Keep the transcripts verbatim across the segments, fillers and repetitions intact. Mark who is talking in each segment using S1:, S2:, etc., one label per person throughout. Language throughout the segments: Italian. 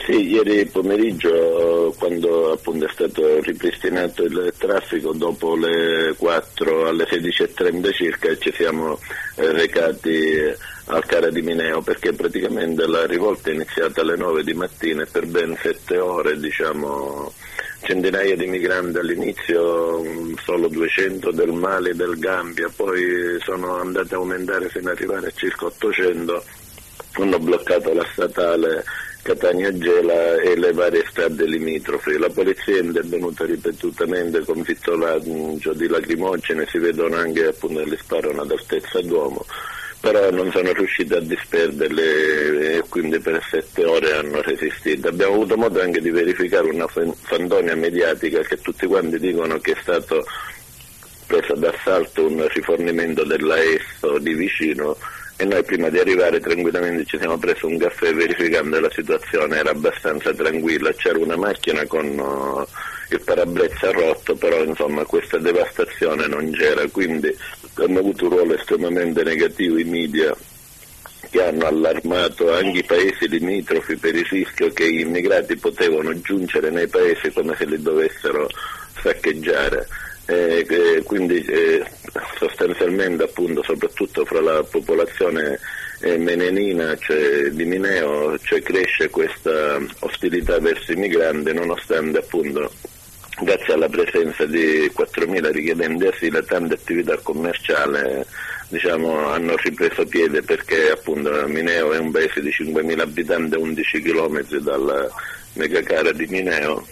S1: Sì, ieri pomeriggio, quando appunto è stato ripristinato il traffico, dopo le quattro alle sedici e trenta circa ci siamo eh, recati al CARA di Mineo, perché praticamente la rivolta è iniziata alle nove di mattina e per ben sette ore, diciamo, centinaia di migranti all'inizio, solo duecento del Mali e del Gambia, poi sono andate a aumentare fino ad arrivare a circa ottocento, hanno bloccato la statale Catania-Gela e le varie strade limitrofe. La polizia è intervenuta ripetutamente con pistolanggio di lacrimogene, si vedono anche appunto gli sparano ad altezza d'uomo, però non sono riusciti a disperderle e quindi per sette ore hanno resistito. Abbiamo avuto modo anche di verificare una fandonia mediatica che tutti quanti dicono che è stato preso d'assalto un rifornimento della ESSO di vicino, e noi prima di arrivare tranquillamente ci siamo presi un caffè verificando la situazione, era abbastanza tranquilla, c'era una macchina con uh, il parabrezza rotto, però insomma questa devastazione non c'era, quindi hanno avuto un ruolo estremamente negativo i media, che hanno allarmato anche i paesi limitrofi per il rischio che gli immigrati potevano giungere nei paesi come se li dovessero saccheggiare. Eh, eh, quindi eh, sostanzialmente appunto soprattutto fra la popolazione eh, menenina, cioè di Mineo, cioè cresce questa ostilità verso i migranti, nonostante appunto grazie alla presenza di quattromila richiedenti asilo tante attività commerciali diciamo hanno ripreso piede, perché appunto Mineo è un paese di cinquemila abitanti a undici chilometri dalla megacara di Mineo,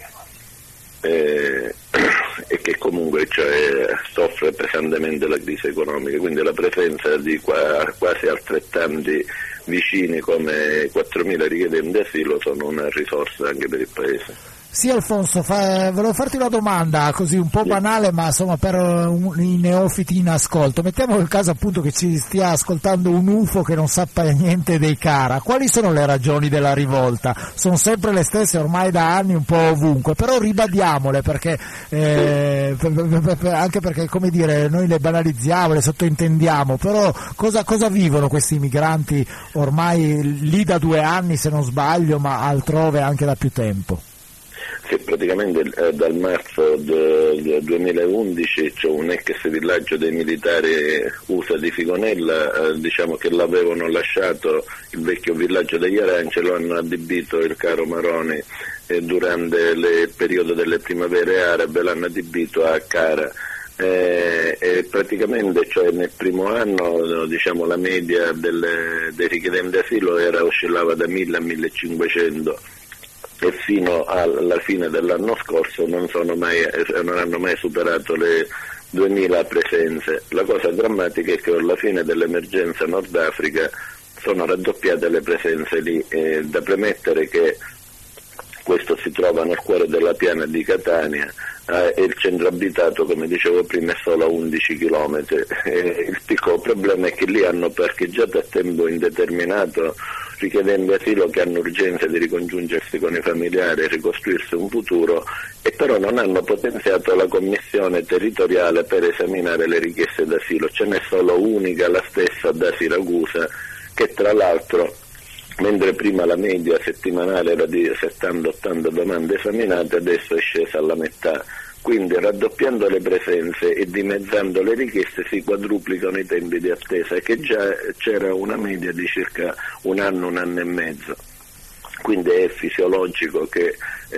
S1: Eh, e che comunque cioè, soffre pesantemente la crisi economica, quindi la presenza di qua, quasi altrettanti vicini come quattromila richiedenti asilo sono una risorsa anche per il paese.
S2: Sì, Alfonso, fa, volevo farti una domanda così un po' banale, ma insomma per un, i neofiti in ascolto. Mettiamo il caso appunto che ci stia ascoltando un U F O che non sappia niente dei CARA. Quali sono le ragioni della rivolta? Sono sempre le stesse ormai da anni un po' ovunque, però ribadiamole, perché eh, anche perché, come dire, noi le banalizziamo, le sottointendiamo, però cosa, cosa vivono questi migranti ormai lì da due anni se non sbaglio, ma altrove anche da più tempo?
S1: Sì, praticamente eh, dal marzo del duemilaundici c'è un ex villaggio dei militari U S A di Figonella, eh, diciamo che l'avevano lasciato il vecchio villaggio degli Aranci, lo hanno adibito il caro Maroni eh, durante le, il periodo delle primavere arabe, l'hanno adibito a CARA. Eh, e praticamente cioè nel primo anno diciamo la media delle, dei richiedenti asilo era, oscillava da mille a millecinquecento, e fino alla fine dell'anno scorso non, sono mai, non hanno mai superato le duemila presenze. La cosa drammatica è che alla fine dell'emergenza Nord Africa sono raddoppiate le presenze lì, eh, da premettere che questo si trova nel cuore della piana di Catania eh, e il centro abitato, come dicevo prima, è solo a undici chilometri. Eh, il piccolo problema è che lì hanno parcheggiato a tempo indeterminato richiedendo asilo che hanno urgenza di ricongiungersi con i familiari e ricostruirsi un futuro, e però non hanno potenziato la commissione territoriale per esaminare le richieste d'asilo. Ce n'è solo unica, la stessa da Siracusa, che tra l'altro, mentre prima la media settimanale era di settanta ottanta domande esaminate, adesso è scesa alla metà. Quindi raddoppiando le presenze e dimezzando le richieste si quadruplicano i tempi di attesa, che già c'era una media di circa un anno, un anno e mezzo. Quindi è fisiologico che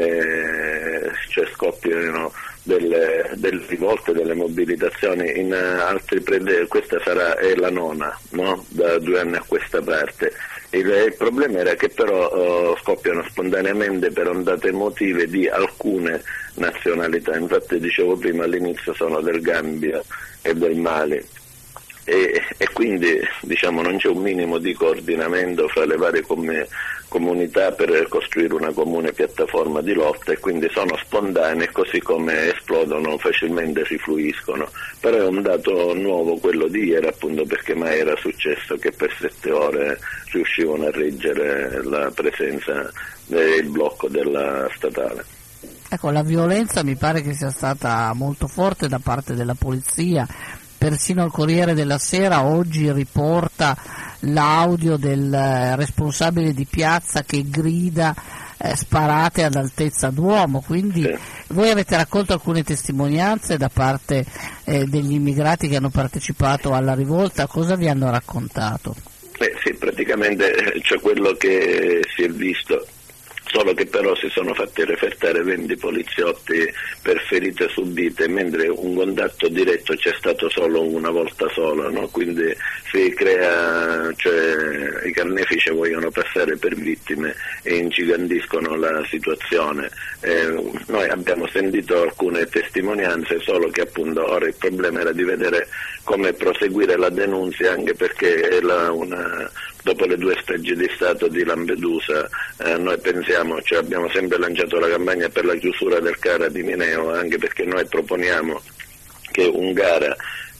S1: eh, cioè scoppino delle, delle rivolte, delle mobilitazioni in altri prede- questa sarà è la nona, no? Da due anni a questa parte. Il, il problema era che però uh, scoppiano spontaneamente per ondate emotive di alcune nazionalità, infatti dicevo prima all'inizio sono del Gambia e del Mali, e, e quindi diciamo non c'è un minimo di coordinamento fra le varie com- comunità per costruire una comune piattaforma di lotta, e quindi sono spontanee, così come esplodono facilmente rifluiscono. Però è un dato nuovo quello di ieri, appunto perché mai era successo che per sette ore riuscivano a reggere la presenza del blocco della statale.
S3: Ecco, la violenza mi pare che sia stata molto forte da parte della polizia, persino il Corriere della Sera oggi riporta l'audio del responsabile di piazza che grida eh, sparate ad altezza d'uomo, quindi sì. Voi avete raccolto alcune testimonianze da parte eh, degli immigrati che hanno partecipato alla rivolta, cosa vi hanno raccontato?
S1: Eh, sì, praticamente c'è quello che si è visto, solo che però si sono fatti refertare venti poliziotti per ferite subite, mentre un contatto diretto c'è stato solo una volta sola, no? Quindi si crea, cioè i carnefici vogliono passare per vittime e ingigandiscono la situazione. Eh, noi abbiamo sentito alcune testimonianze, solo che appunto ora il problema era di vedere come proseguire la denunzia, anche perché è la, una, dopo le due stragi di Stato di Lampedusa eh, noi pensiamo, cioè abbiamo sempre lanciato la campagna per la chiusura del CARA di Mineo, anche perché noi proponiamo che un CARA,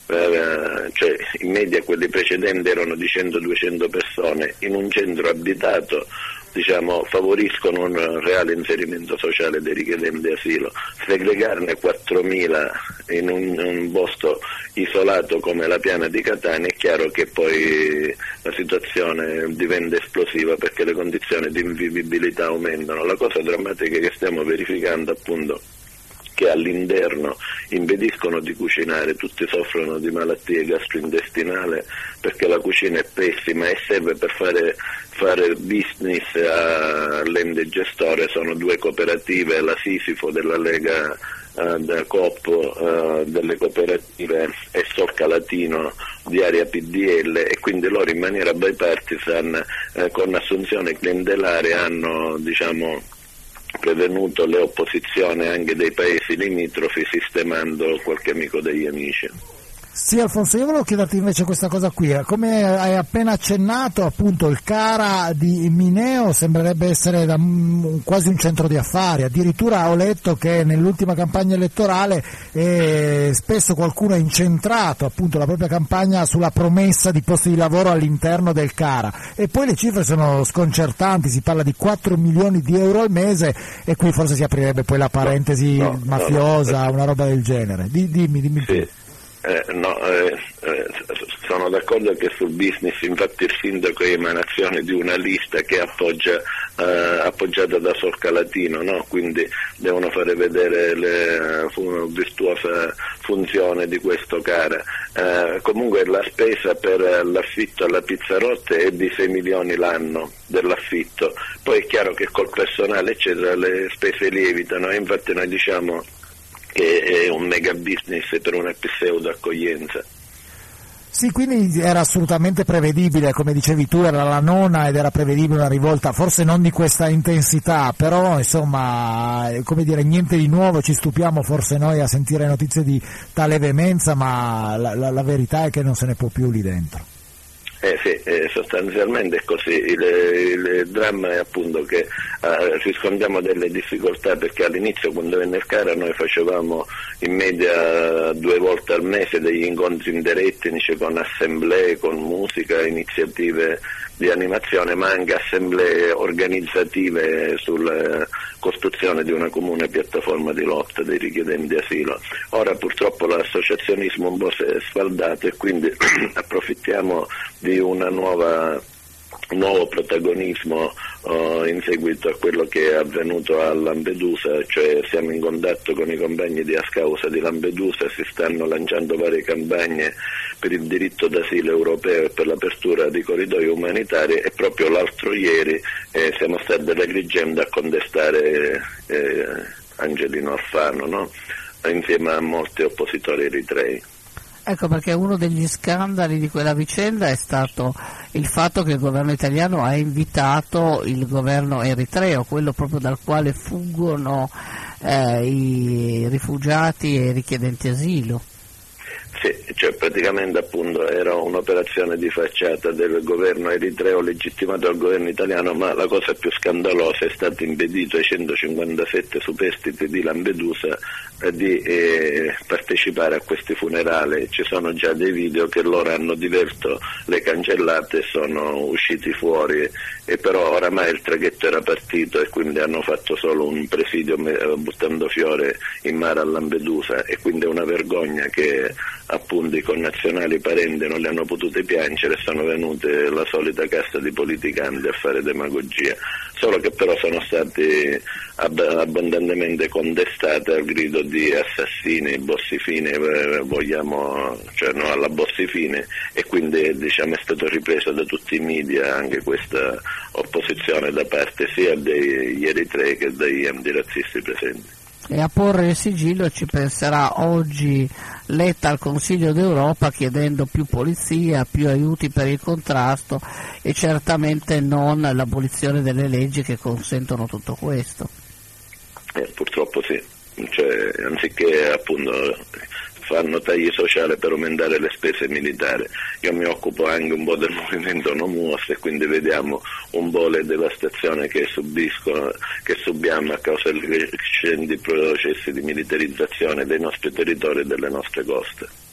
S1: eh, cioè in media quelli precedenti erano di cento duecento persone, in un centro abitato, diciamo, favoriscono un reale inserimento sociale dei richiedenti asilo. Segregarne quattromila in un, un posto isolato come la piana di Catania, è chiaro che poi la situazione diventa esplosiva, perché le condizioni di invivibilità aumentano. La cosa drammatica che stiamo verificando, appunto, che all'interno impediscono di cucinare, tutti soffrono di malattie gastrointestinali perché la cucina è pessima e serve per fare, fare business all'ente gestore. Sono due cooperative, la Sisifo della Lega uh, da Coop uh, delle cooperative e Solcalatino di area P D L, e quindi loro in maniera bipartisan uh, con assunzione clientelare hanno, diciamo, prevenuto le opposizioni anche dei paesi limitrofi, sistemando qualche amico degli amici.
S2: Sì, Alfonso, io volevo chiederti invece questa cosa qui, come hai appena accennato, appunto il CARA di Mineo sembrerebbe essere da, um, quasi un centro di affari, addirittura ho letto che nell'ultima campagna elettorale eh, spesso qualcuno ha incentrato appunto la propria campagna sulla promessa di posti di lavoro all'interno del CARA, e poi le cifre sono sconcertanti, si parla di quattro milioni di euro al mese, e qui forse si aprirebbe poi la parentesi no, no, mafiosa, no, no. Una roba del genere. Di, dimmi, dimmi
S1: sì. Eh, no, eh, eh, sono d'accordo che sul business, infatti il sindaco è emanazione di una lista che appoggia, eh, appoggiata da Solcalatino, no? Quindi devono fare vedere la fu, virtuosa funzione di questo CARA. Eh, comunque la spesa per l'affitto alla Pizzarotte è di sei milioni l'anno dell'affitto, poi è chiaro che col personale eccetera le spese lievitano, e infatti noi diciamo che è un mega business per una pseudo accoglienza.
S2: Sì, quindi era assolutamente prevedibile, come dicevi tu, era la nona ed era prevedibile una rivolta, forse non di questa intensità, però insomma, come dire, niente di nuovo, ci stupiamo forse noi a sentire notizie di tale veemenza, ma la, la, la verità è che non se ne può più lì dentro.
S1: Eh sì, eh, sostanzialmente è così, il, il dramma è appunto che eh, riscontriamo delle difficoltà, perché all'inizio quando venne il CARA noi facevamo in media due volte al mese degli incontri interetnici con assemblee, con musica, iniziative di animazione, ma anche assemblee organizzative sulla costruzione di una comune piattaforma di lotta dei richiedenti asilo. Ora purtroppo l'associazionismo un po' si è sfaldato, e quindi approfittiamo di una nuova un nuovo protagonismo uh, in seguito a quello che è avvenuto a Lampedusa, cioè siamo in contatto con i compagni di Ascausa di Lampedusa, si stanno lanciando varie campagne per il diritto d'asilo europeo e per l'apertura di corridoi umanitari, e proprio l'altro ieri eh, siamo stati all'Agrigento a contestare eh, Angelino Alfano, no? Insieme a molti oppositori eritrei.
S3: Ecco perché uno degli scandali di quella vicenda è stato il fatto che il governo italiano ha invitato il governo eritreo, quello proprio dal quale fuggono eh, i rifugiati e i richiedenti asilo.
S1: Sì, cioè praticamente appunto era un'operazione di facciata del governo eritreo legittimato dal governo italiano, ma la cosa più scandalosa è stato impedito ai centocinquantasette superstiti di Lampedusa eh, di eh, partecipare a questi funerali. Ci sono già dei video che loro hanno diverso le cancellate e sono usciti fuori, e però oramai il traghetto era partito e quindi hanno fatto solo un presidio buttando fiore in mare a Lampedusa, e quindi è una vergogna che appunto i connazionali parenti non le hanno potute piangere, sono venute la solita casta di politicanti a fare demagogia, solo che però sono stati ab- abbondantemente contestate al grido di assassini, bossifini, eh, vogliamo, cioè no, alla bossifine, e quindi diciamo è stato ripreso da tutti i media anche questa opposizione da parte sia degli eritrei che degli antirazzisti presenti.
S3: E a porre il sigillo ci penserà oggi Letta al Consiglio d'Europa chiedendo più polizia, più aiuti per il contrasto e certamente non l'abolizione delle leggi che consentono tutto questo.
S1: Eh, purtroppo sì, cioè, anziché appunto fanno tagli sociali per aumentare le spese militari. Io mi occupo anche un po' del movimento No Muos e quindi vediamo un po' le devastazioni che subiscono, che subiamo a causa dei crescenti processi di militarizzazione dei nostri territori e delle nostre coste.